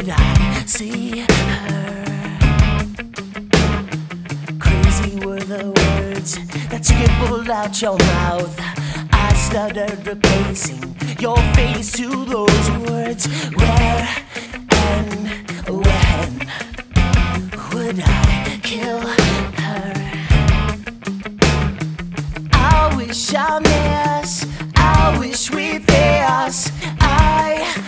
would I see her? Crazy were the words that scribbled out your mouth. I stuttered, replacing your face to those words. Where and when would I kill her? I wish I made